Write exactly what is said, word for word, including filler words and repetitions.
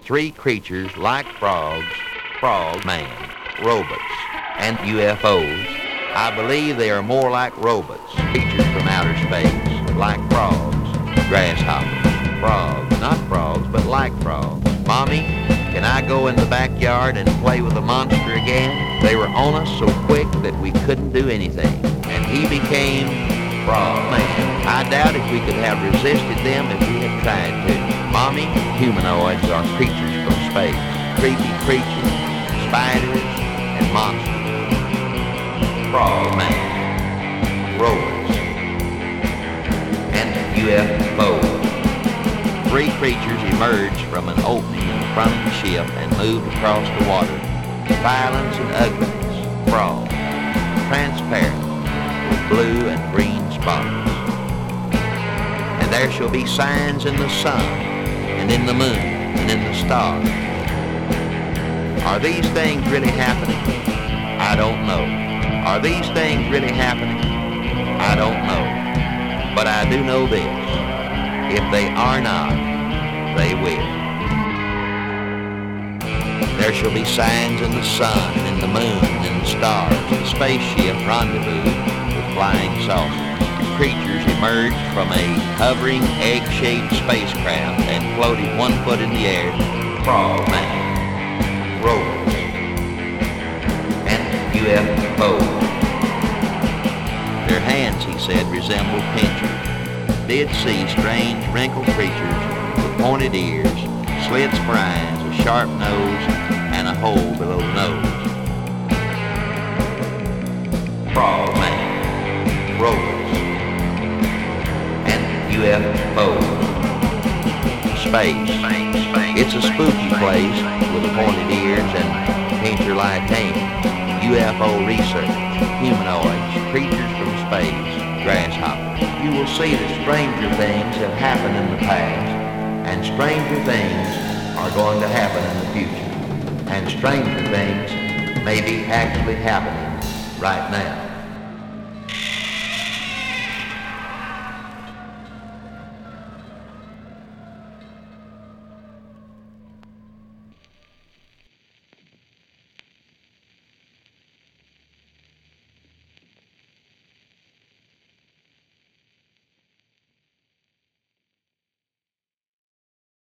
three creatures like frogs, frog man, robots, and U F Os. I believe they are more like robots, creatures from outer space, like frogs, grasshoppers, frogs, not frogs, but like frogs. Mommy, can I go in the backyard and play with the monster again? They were on us so quick that we couldn't do anything, and he became Frog Man. I doubt if we could have resisted them if we had tried to. Mommy, humanoids are creatures from space, creepy creatures, spiders, and monsters. Frog Man, robots, and U F Os. Three creatures emerged from an opening in the front of the ship and moved across the water. Violence and ugliness, frog, transparent, with blue and green spots. And there shall be signs in the sun, and in the moon, and in the stars. Are these things really happening? I don't know. Are these things really happening? I don't know. But I do know this. If they are not, they will. There shall be signs in the sun, and in the moon, and in the stars. The spaceship rendezvoused with flying saucers. Creatures emerged from a hovering egg-shaped spacecraft and floated one foot in the air. Frog Man, robots, and U F Os. Their hands, he said, resembled pincers. Did see strange wrinkled creatures with pointed ears, slits for eyes, a sharp nose, and a hole below the nose. Frog Man, robots, and U F Os. Space. It's a spooky place with pointed ears and pincher-like hands. U F O research, humanoids, creatures from space, grasshoppers. You will see that stranger things have happened in the past, and stranger things are going to happen in the future. And stranger things may be actually happening right now.